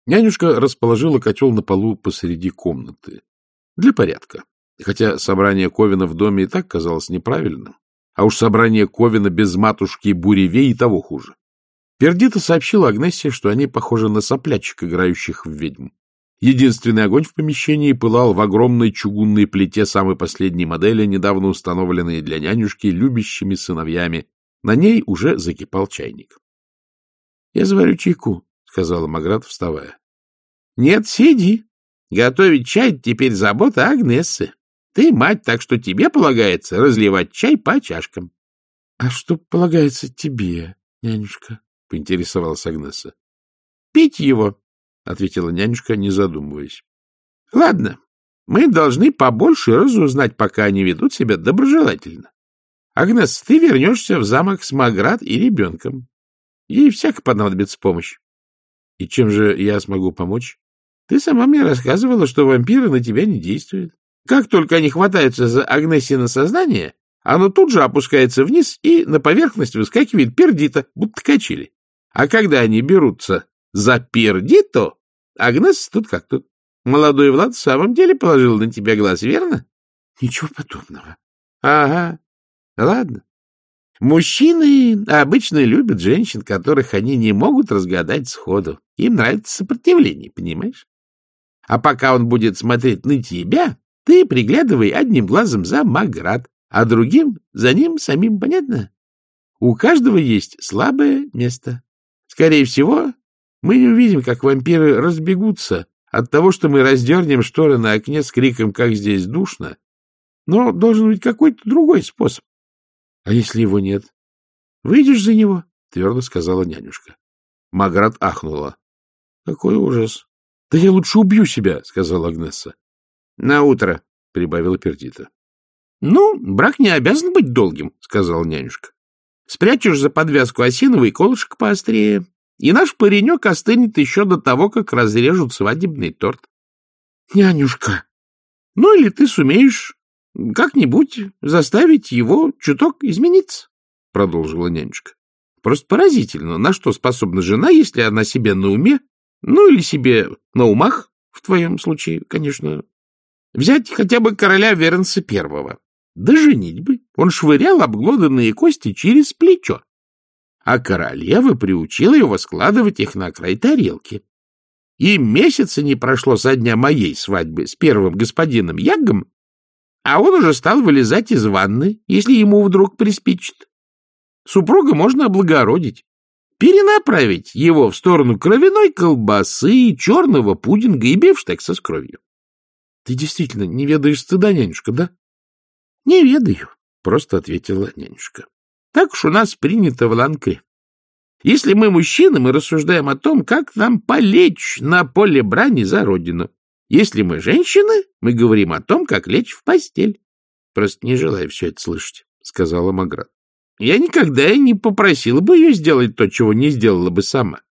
Нянюшка расположила котел на полу посреди комнаты. Для порядка. Хотя собрание Ковина в доме и так казалось неправильным. А уж собрание Ковина без матушки и буревей и того хуже. Пердита сообщила Агнессе, что они похожи на соплячек, играющих в ведьм. Единственный огонь в помещении пылал в огромной чугунной плите самой последней модели, недавно установленной для нянюшки любящими сыновьями. На ней уже закипал чайник. — Я заварю чайку, — сказала Маград, вставая. — Нет, сиди. Готовить чай теперь забота Агнессы. Ты мать, так что тебе полагается разливать чай по чашкам. — А что полагается тебе, нянюшка? — поинтересовалась Агнесса. — Пить его, — ответила нянюшка, не задумываясь. — Ладно, мы должны побольше разузнать, пока они ведут себя доброжелательно. Агнесса, ты вернешься в замок с Маград и ребенком. Ей всяко понадобится помощь. — И чем же я смогу помочь? Ты сама мне рассказывала, что вампиры на тебя не действуют. Как только они хватаются за Агнессино сознание, оно тут же опускается вниз, и на поверхность выскакивает Пердита, будто качели. А когда они берутся за Пердито, Агнесса тут как тут. Молодой Влад в самом деле положил на тебя глаз, верно? — Ничего подобного. — Ага. Ладно. Мужчины обычно любят женщин, которых они не могут разгадать сходу. Им нравится сопротивление, понимаешь? А пока он будет смотреть на тебя, ты приглядывай одним глазом за Маград, а другим за ним самим, понятно? У каждого есть слабое место. Скорее всего, мы не увидим, как вампиры разбегутся от того, что мы раздернем шторы на окне с криком «Как здесь душно!». Но должен быть какой-то другой способ. — А если его нет? — Выйдешь за него, — твердо сказала нянюшка. Маград ахнула. — Какой ужас! — Да я лучше убью себя, — сказала Агнесса. — На утро, — прибавила Пердита. — Ну, брак не обязан быть долгим, — сказала нянюшка. — Спрячешь за подвязку осиновый колышек поострее, и наш паренек остынет еще до того, как разрежут свадебный торт. — Нянюшка! — Ну, или ты сумеешь как-нибудь заставить его чуток измениться, — продолжила нянюшка. — Просто поразительно, на что способна жена, если она себе на уме, ну, или себе на умах, в твоем случае, конечно. Взять хотя бы короля Веренса I. До женитьбы он швырял обглоданные кости через плечо, а королева приучила его складывать их на край тарелки. И месяца не прошло со дня моей свадьбы с первым господином Яггом, а он уже стал вылезать из ванны, если ему вдруг приспичит. Супруга можно облагородить, перенаправить его в сторону кровяной колбасы, черного пудинга и бифштекса с кровью. — Ты действительно не ведаешь стыда, нянюшка, да? — Не ведаю, — просто ответила нянюшка. — Так уж у нас принято в Ланкре. Если мы мужчины, мы рассуждаем о том, как нам полечь на поле брани за родину. Если мы женщины, мы говорим о том, как лечь в постель. — Просто не желаю все это слышать, — сказала Маград. — Я никогда и не попросила бы ее сделать то, чего не сделала бы сама.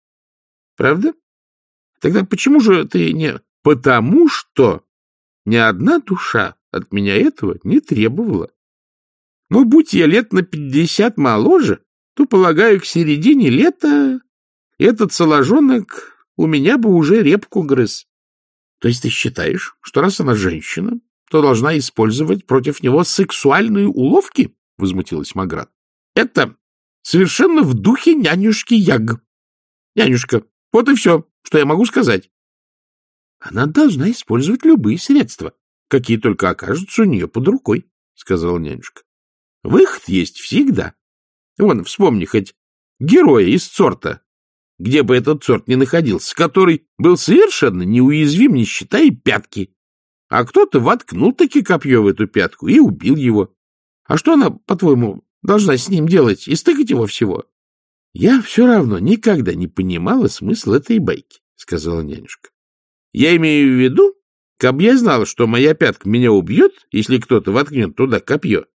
— Правда? Тогда почему же ты не... — Потому что ни одна душа от меня этого не требовала. Но будь я лет на 50 моложе, то, полагаю, к середине лета этот соложонок у меня бы уже репку грыз. То есть ты считаешь, что раз она женщина, то должна использовать против него сексуальные уловки? — возмутилась Маград. — Это совершенно в духе нянюшки Яг. Нянюшка, вот и все, что я могу сказать. Она должна использовать любые средства, какие только окажутся у нее под рукой, — сказала нянюшка. Выход есть всегда. Вон, вспомни хоть героя из Цорта, где бы этот Цорт ни находился, который был совершенно неуязвим, не считая пятки. А кто-то воткнул-таки копье в эту пятку и убил его. А что она, по-твоему, должна с ним делать? Истыкать его всего? — Я все равно никогда не понимала смысл этой байки, — сказала нянюшка. — Я имею в виду, кабы я знала, что моя пятка меня убьет, если кто-то воткнет туда копье,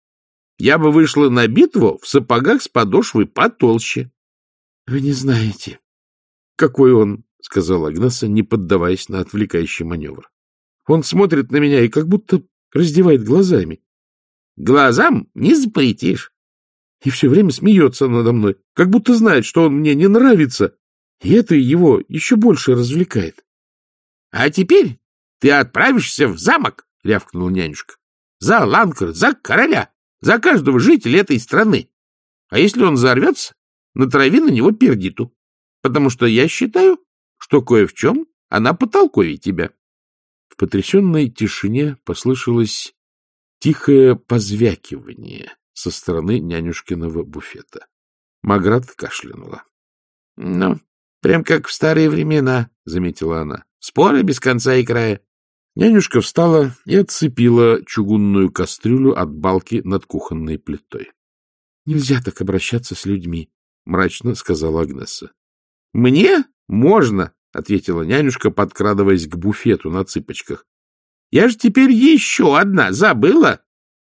я бы вышла на битву в сапогах с подошвой потолще. — Вы не знаете, какой он, — сказала Агнесса, не поддаваясь на отвлекающий маневр. — Он смотрит на меня и как будто раздевает глазами. — Глазам не запретишь. И все время смеется надо мной, как будто знает, что он мне не нравится, И это его еще больше развлекает. — А теперь ты отправишься в замок, — рявкнул нянюшка. — За Ланкар, за короля, за каждого жителя этой страны. А если он взорвется, натрави на него пердиту, потому что я считаю, что кое в чем она потолковее тебя. В потрясенной тишине послышалось тихое позвякивание со стороны нянюшкиного буфета. Маград кашлянула. — Ну, прям как в старые времена, — заметила она. — Споры без конца и края. Нянюшка встала и отцепила чугунную кастрюлю от балки над кухонной плитой. — Нельзя так обращаться с людьми, — мрачно сказала Агнесса. — Мне можно, — ответила нянюшка, подкрадываясь к буфету на цыпочках. — Я же теперь еще одна забыла.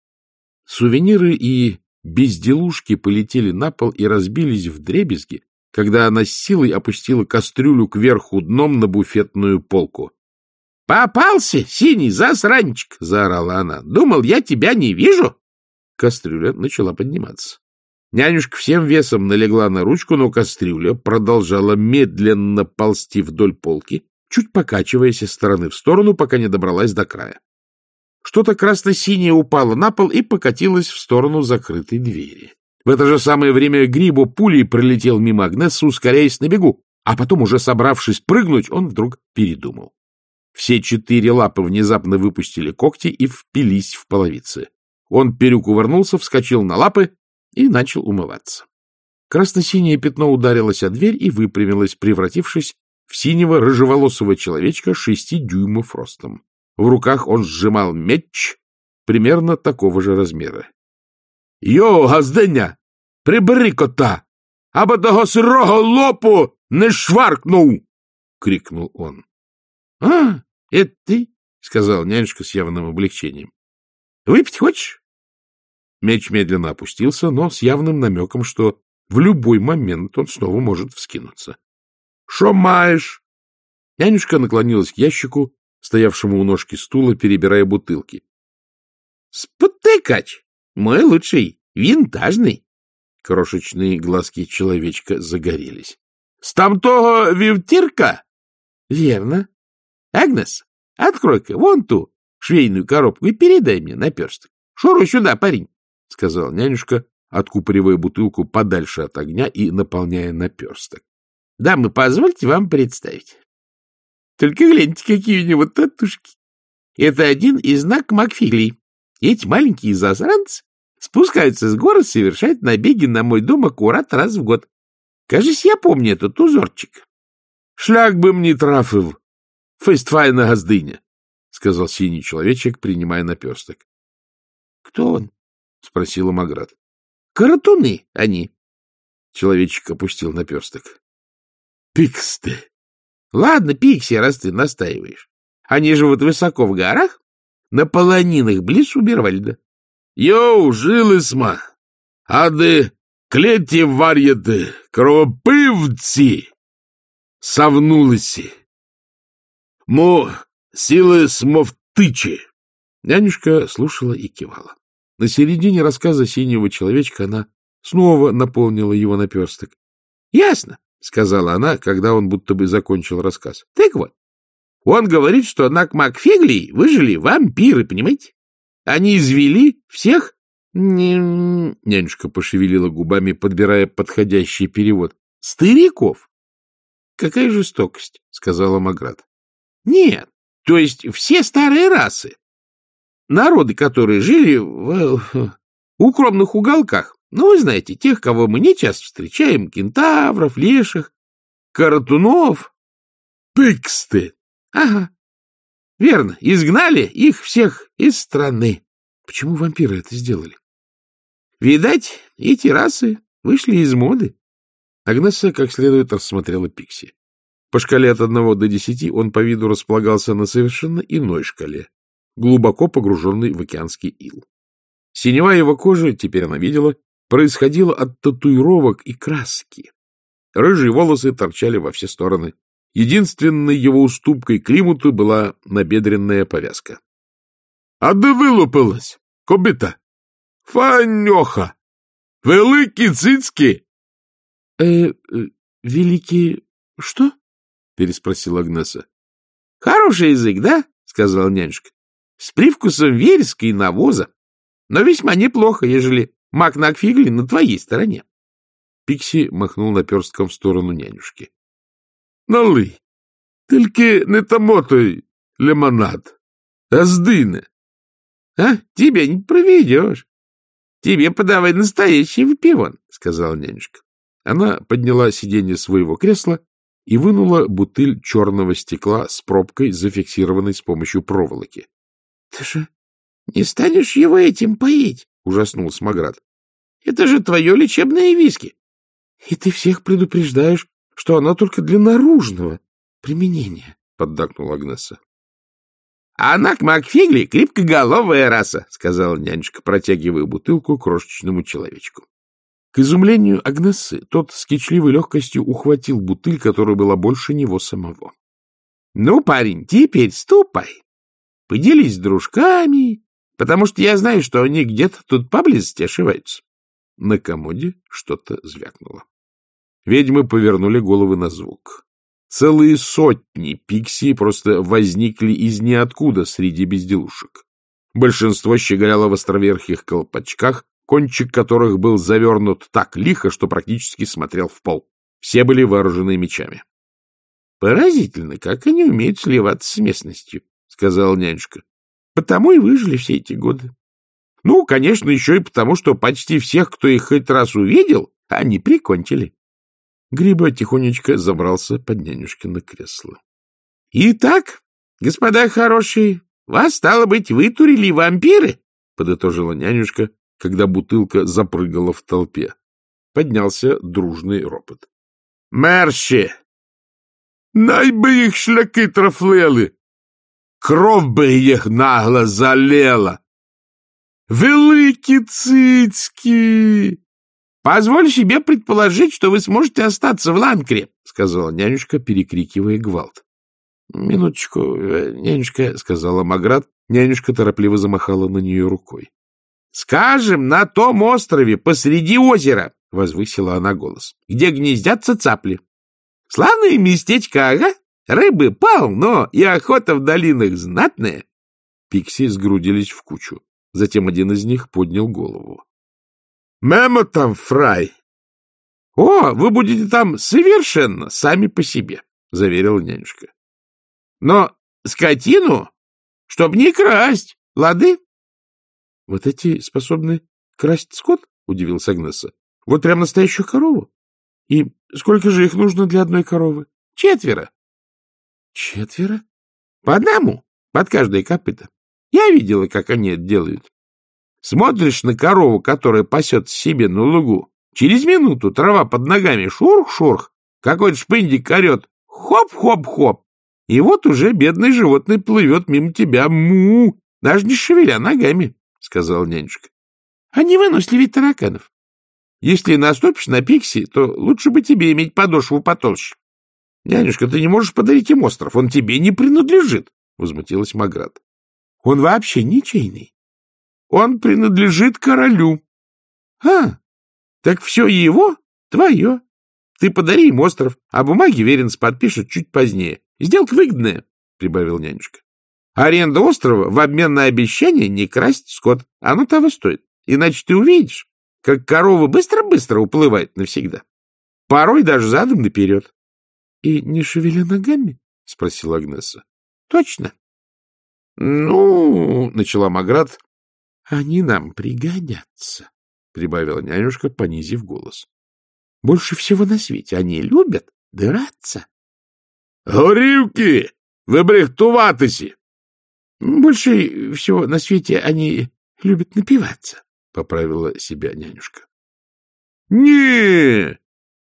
Сувениры и безделушки полетели на пол и разбились вдребезги, когда она с силой опустила кастрюлю кверху дном на буфетную полку. — Попался, синий засранчик! — заорала она. — Думал, я тебя не вижу? Кастрюля начала подниматься. Нянюшка всем весом налегла на ручку, но кастрюля продолжала медленно ползти вдоль полки, чуть покачиваясь из стороны в сторону, пока не добралась до края. Что-то красно-синее упало на пол и покатилось в сторону закрытой двери. В это же самое время Грибо пулей пролетел мимо Агнессы, ускоряясь на бегу, а потом, уже собравшись прыгнуть, он вдруг передумал. Все 4 лапы внезапно выпустили когти и впились в половицы. Он перекувырнулся, вскочил на лапы и начал умываться. Красно-синее пятно ударилось о дверь и выпрямилось, превратившись в синего рыжеволосого человечка 6 дюймов ростом. В руках он сжимал меч примерно такого же размера. — Йо, газденя, прибери кота, аби того сирого лопу не шваркнув! — крикнул он. — А, это ты? — сказал нянюшка с явным облегчением. — Выпить хочешь? Меч медленно опустился, но с явным намеком, что в любой момент он снова может вскинуться. — Шо маешь? Нянюшка наклонилась к ящику, стоявшему у ножки стула, перебирая бутылки. — Спотыкач! Мой лучший, винтажный. Крошечные глазки человечка загорелись. — С тамтого вивтирка? — Верно. — Агнес, открой-ка вон ту швейную коробку и передай мне наперсток. Шуруй сюда, парень, — сказал нянюшка, откупоривая бутылку подальше от огня и наполняя наперсток. — Дамы, позвольте вам представить. Только гляньте, какие у него татушки. Это один из Накмакфиглей. Эти маленькие засранцы спускаются с горы, совершают набеги на мой дом аккурат раз в год. Кажись, я помню этот узорчик. — Шлях бы мне трафив, фестфайна газдыня, — сказал синий человечек, принимая наперсток. — Кто он? — спросила Маград. — Каратуны они. Человечек опустил наперсток. — Пиксты. — Ладно, Пикси, раз ты настаиваешь. Они живут высоко в горах, на полонинах близ Убервальда. — Йоу, жилисма, ади клеті вар'яти, кровопивці, совнулися. Мо силы смовтычи. Нянюшка слушала и кивала. На середине рассказа синего человечка она снова наполнила его наперсток. — Ясно, — сказала она, когда он будто бы закончил рассказ. — Так вот, он говорит, что на Накмакфиглей выжили вампиры, понимаете? Они извели всех... Нянюшка пошевелила губами, подбирая подходящий перевод. — Стариков. — Какая жестокость, — сказала Маград. — Нет, то есть все старые расы. Народы, которые жили в укромных уголках. Ну, вы знаете, тех, кого мы не часто встречаем, кентавров, леших, каратунов. — Пиксты. — Ага. Верно, изгнали их всех из страны. Почему вампиры это сделали? Видать, эти расы вышли из моды. Агнесса как следует рассмотрела Пикси. По шкале от 1 до 10 он по виду располагался на совершенно иной шкале, глубоко погруженный в океанский ил. Синева его кожи, теперь она видела, происходила от татуировок и краски. Рыжие волосы торчали во все стороны. Единственной его уступкой климату была набедренная повязка. — А де вилупилась, кобита? Фаньоха! Великі цицьки! Великие — Что? — переспросила Агнеса. — Хороший язык, да? — сказал нянюшка. — С привкусом вереска и навоза. Но весьма неплохо, ежели Мак-Накфигли на твоей стороне. Пикси махнул наперстком в сторону нянюшки. — Налый, только не томотой лимонад, а сдыне. — А, тебя не проведешь. Тебе подавай настоящий выпивон, — сказала нянюшка. Она подняла сиденье своего кресла и вынула бутыль черного стекла с пробкой, зафиксированной с помощью проволоки. — Ты же не станешь его этим поить? — ужаснулся Маград. — Это же твое лечебное виски. — И ты всех предупреждаешь, что оно только для наружного применения, — поддакнула Агнеса. — А она к Макфигли крепкоголовая раса, — сказала нянюшка, протягивая бутылку крошечному человечку. К изумлению Агнессы, тот с кичливой легкостью ухватил бутыль, которая была больше него самого. — Ну, парень, теперь ступай. Поделись с дружками, потому что я знаю, что они где-то тут поблизости ошиваются. На комоде что-то звякнуло. Ведьмы повернули головы на звук. Целые сотни пикси просто возникли из ниоткуда среди безделушек. Большинство щеголяло в островерхих колпачках, кончик которых был завернут так лихо, что практически смотрел в пол. Все были вооружены мечами. — Поразительно, как они умеют сливаться с местностью, — сказала нянюшка. — Потому и выжили все эти годы. Ну, конечно, еще и потому, что почти всех, кто их хоть раз увидел, они прикончили. Гриба тихонечко забрался под нянюшкино кресло. — Итак, господа хорошие, вас, стало быть, вытурили вампиры, — подытожила нянюшка, когда бутылка запрыгала в толпе. Поднялся дружный ропот. — Мерші! Най би їх шляки трафлели! Кров би їх нагло залела! Великі цицки! — Позволь себе предположить, что вы сможете остаться в Ланкре, — сказала нянюшка, перекрикивая гвалт. — Минуточку, нянюшка, — сказала Маград. Нянюшка торопливо замахала на нее рукой. — Скажем, на том острове посреди озера, — возвысила она голос, — где гнездятся цапли. Славное местечко, ага. Рыбы полно, и охота в долинах знатная. Пикси сгрудились в кучу. Затем один из них поднял голову. — Мемо там, фрай! — О, вы будете там совершенно сами по себе, — заверила нянюшка. — Но скотину, чтоб не красть, лады? — Вот эти способны красть скот? — удивилась Агнеса. — Вот прям настоящую корову? И сколько же их нужно для одной коровы? 4. — 4? — По одному, под каждое копыто. Я видела, как они это делают. Смотришь на корову, которая пасется себе на лугу. Через минуту трава под ногами шурх-шурх, какой-то шпындик орет хоп-хоп-хоп. И вот уже бедное животное плывет мимо тебя, му, даже не шевеля ногами, — сказала нянюшка. Они выносливее тараканов. Если наступишь на пикси, то лучше бы тебе иметь подошву потолще. — Нянюшка, ты не можешь подарить им остров, он тебе не принадлежит, — возмутилась Маград. — Он вообще ничейный. Он принадлежит королю. — А, так все его твое. Ты подари им остров, а бумаги Веренс подпишет чуть позднее. Сделка выгодная, — прибавил нянюшка. Аренда острова в обмен на обещание не красть скот. Оно того стоит. Иначе ты увидишь, как корова быстро-быстро уплывает навсегда. Порой даже задом наперед. — И не шевеля ногами? — спросила Агнеса. — Точно. — Ну, — начала Маград. — Они нам пригодятся, — прибавила нянюшка, понизив голос. — Больше всего на свете они любят драться. — Горівки! Ви брехтуватися! — Больше всего на свете они любят напиваться, — поправила себя нянюшка. — Не,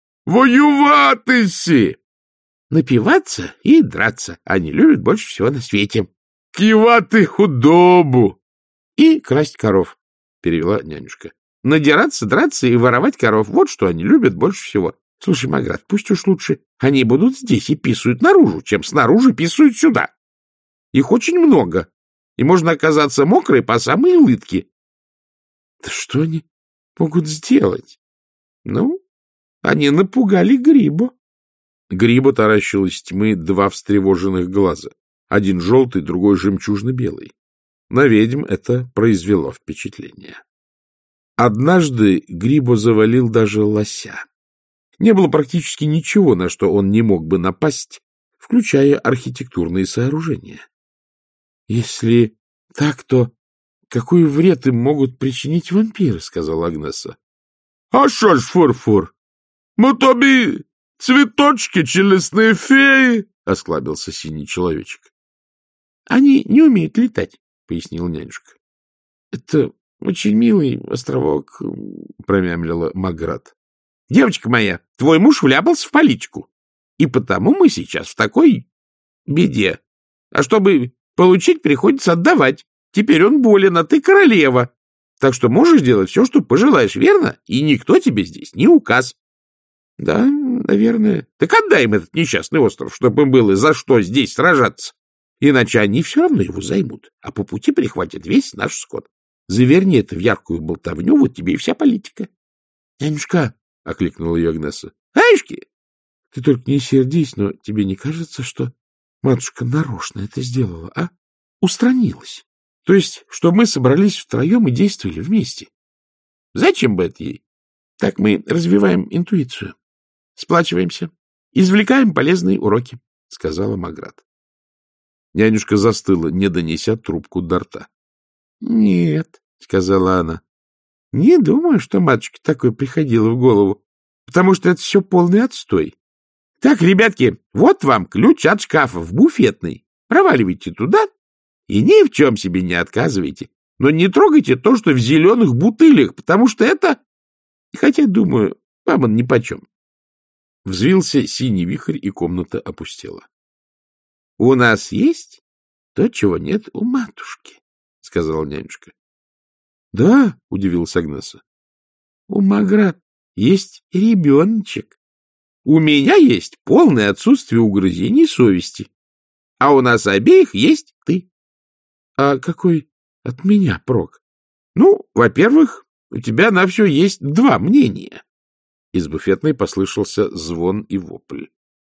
воюватися! Напиваться и драться они любят больше всего на свете. — Кивати худобу! — И красть коров, — перевела нянюшка. — Надираться, драться и воровать коров — вот что они любят больше всего. Слушай, Маград, пусть уж лучше они будут здесь и писают наружу, чем снаружи писают сюда. Их очень много, и можно оказаться мокрой по самые лытки. Да что они могут сделать? Ну, они напугали Грибу. Грибу таращил из тьмы два встревоженных глаза. Один желтый, другой жемчужно-белый. На ведьм это произвело впечатление. Однажды Грибо завалил даже лося. Не было практически ничего, на что он не мог бы напасть, включая архитектурные сооружения. Если так, то какой вред им могут причинить вампиры, — сказала Агнеса. — А що ж, Фурфур, мы тобі цветочки чи лесные феи? — осклабился синий человечек. — Они не умеют летать, — пояснил нянюшка. — Это очень милый островок, — промямлила Маград. — Девочка моя, твой муж вляпался в политику, и потому мы сейчас в такой беде. А чтобы получить, приходится отдавать. Теперь он болен, а ты королева. Так что можешь делать все, что пожелаешь, верно? И никто тебе здесь не указ. — Да, наверное. — Так отдай им этот несчастный остров, чтобы им было за что здесь сражаться. Иначе они все равно его займут, а по пути прихватят весь наш скот. Заверни это в яркую болтовню, вот тебе и вся политика. — Нянюшка, — окликнула ее Агнеса. — Аюшки! — Ты только не сердись, но тебе не кажется, что матушка нарочно это сделала, а? Устранилась. То есть, что мы собрались втроем и действовали вместе. Зачем бы это ей? Так мы развиваем интуицию, сплачиваемся, извлекаем полезные уроки, — сказала Маград. Нянюшка застыла, не донеся трубку до рта. — Нет, — сказала она, — не думаю, что матушке такое приходило в голову, потому что это все полный отстой. Так, ребятки, вот вам ключ от шкафа в буфетной. Проваливайте туда и ни в чем себе не отказывайте. Но не трогайте то, что в зеленых бутылях, потому что это... Хотя, думаю, вам он нипочем. Взвился синий вихрь, и комната опустела. — У нас есть то, чего нет у матушки, — сказала нянюшка. — Да, — удивилась Агнеса. — У Маград есть ребеночек. У меня есть полное отсутствие угрызений совести. А у нас обеих есть ты. А какой от меня прок? Ну, во-первых, у тебя на все есть два мнения. Из буфетной послышался звон и вопль.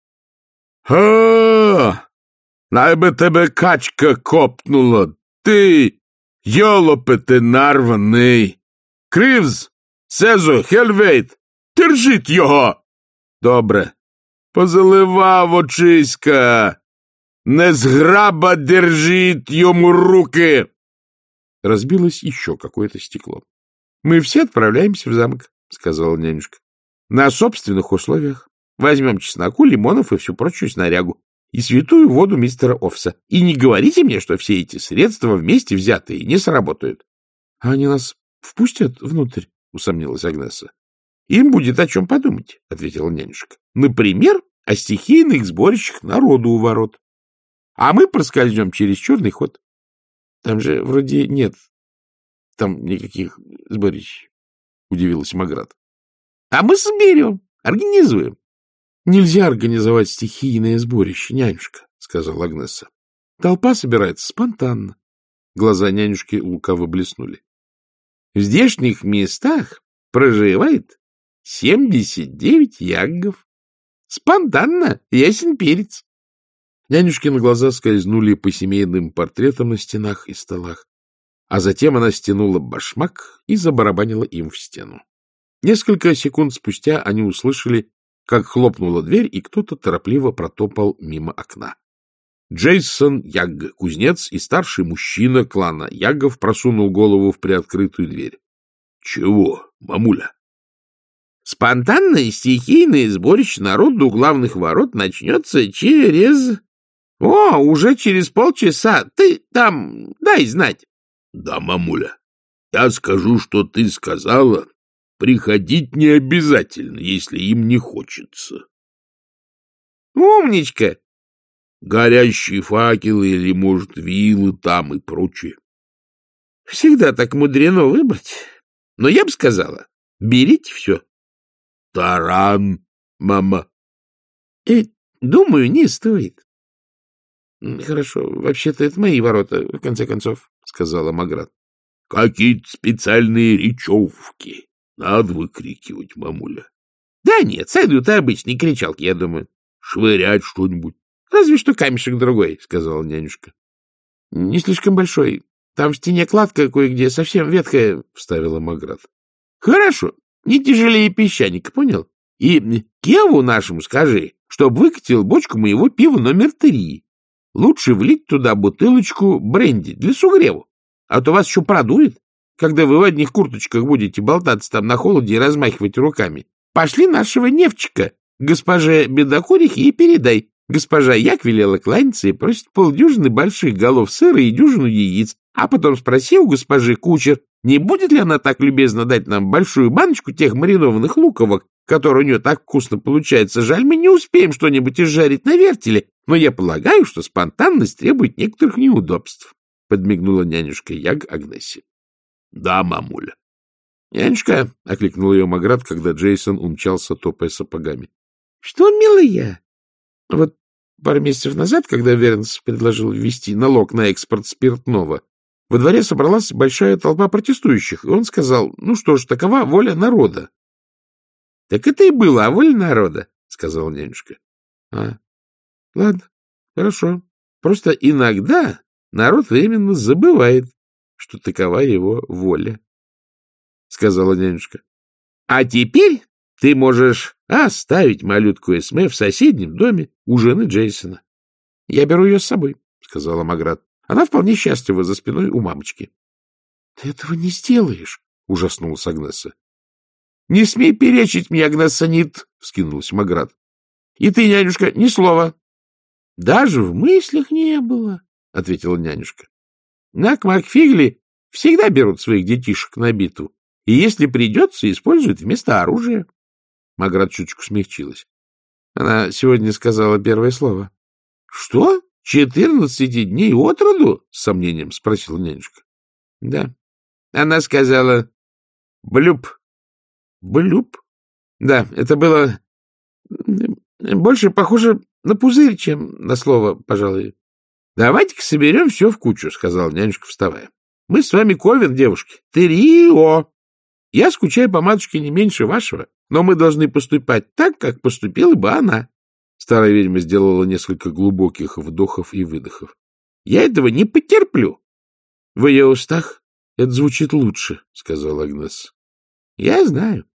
«Ха! Най би тебе качка копнула! Ты, йолопи ти нарваний! Кривз, Сезо, Хельвейт, держіть його!» «Добре. Позаливав очиська! Незграба держит ему руки!» Разбилось еще какое-то стекло. — Мы все отправляемся в замок, — сказала нянюшка. — На собственных условиях. Возьмем чесноку, лимонов и всю прочую снарягу. И святую воду мистера Офса. И не говорите мне, что все эти средства вместе взятые не сработают. — А они нас впустят внутрь? — усомнилась Агнеса. — Им будет о чем подумать, — ответила нянюшка. — Например, о стихийных сборищах народу у ворот. А мы проскользнем через черный ход. Там же вроде нет там никаких сборищ, — удивилась Маград. — А мы соберем, организуем. — Нельзя организовать стихийное сборище, нянюшка, — сказала Агнеса. — Толпа собирается спонтанно. Глаза нянюшки лукаво блеснули. — В здешних местах проживает 79 яггов. Спонтанно, ясен перец. Нянюшкины глаза скользнули по семейным портретам на стенах и столах, а затем она стянула башмак и забарабанила им в стену. Несколько секунд спустя они услышали, как хлопнула дверь, и кто-то торопливо протопал мимо окна. Джейсон Ягг, кузнец и старший мужчина клана Яггов, просунул голову в приоткрытую дверь. — Чего, мамуля? — Спонтанное стихийное сборище народу у главных ворот начнется через... уже через полчаса. Ты там дай знать. — Да, мамуля. Я скажу, что ты сказала. Приходить не обязательно, если им не хочется. — Умничка. Горящие факелы или, может, вилы там и прочее. — Всегда так мудрено выбрать. Но я бы сказала, берите все. — Таран, мама. — Думаю, не стоит. — Хорошо, вообще-то это мои ворота, в конце концов, — сказала Маград. — Какие-то специальные речевки. Надо выкрикивать, мамуля. — Да нет, сойдут обычные кричалки, я думаю. — швырять что-нибудь. — Разве что камешек другой, — сказала нянюшка. — Не слишком большой. Там в стене кладка кое-где совсем ветхая, — вставила Маград. — Хорошо, не тяжелее песчаника, понял? И Кеву нашему скажи, чтоб выкатил бочку моего пива номер 3. Лучше влить туда бутылочку бренди для сугреву, а то вас еще продует, когда вы в одних курточках будете болтаться там на холоде и размахивать руками. Пошли нашего Невчика госпоже Бедокурихе и передай. Госпожа Як велела кланяться и просит полдюжины больших голов сыра и дюжину яиц, а потом спроси у госпожи Кучер, не будет ли она так любезно дать нам большую баночку тех маринованных луковок, которые у нее так вкусно получается. Жаль, мы не успеем что-нибудь изжарить на вертеле, но я полагаю, что спонтанность требует некоторых неудобств, — подмигнула нянюшка Яг Агнессе. — Да, мамуля. — Нянюшка, — окликнул ее Маград, когда Джейсон умчался, топая сапогами. — Что, милая? Вот пару месяцев назад, когда Вернс предложил ввести налог на экспорт спиртного, во дворе собралась большая толпа протестующих, и он сказал, ну что ж, такова воля народа. — Так это и была воля народа, — сказала нянюшка. — Ладно, хорошо. Просто иногда народ временно забывает, что такова его воля, — сказала нянюшка. — А теперь ты можешь оставить малютку Эсме в соседнем доме у жены Джейсона. — Я беру ее с собой, — сказала Маград. — Она вполне счастлива за спиной у мамочки. — Ты этого не сделаешь, — ужаснулась Агнесса. — Не смей перечить мне, Агнессанит, — вскинулась Маград. — И ты, нянюшка, ни слова. — Даже в мыслях не было, — ответила нянюшка. — На Макфигли всегда берут своих детишек на битву, и, если придется, используют вместо оружия. Маград чуточку смягчилась. Она сегодня сказала первое слово. — Что? 14 дней от роду? — с сомнением спросила нянюшка. — Да. Она сказала «блюп». «Блюп»? Да, это было больше похоже на пузырь, чем на слово, пожалуй. — Давайте-ка соберем все в кучу, — сказала нянюшка, вставая. — Мы с вами ковен, девушки. Трио. Я скучаю по матушке не меньше вашего, но мы должны поступать так, как поступила бы она. Старая ведьма сделала несколько глубоких вдохов и выдохов. — Я этого не потерплю. — В ее устах это звучит лучше, — сказала Агнесса. — Я знаю.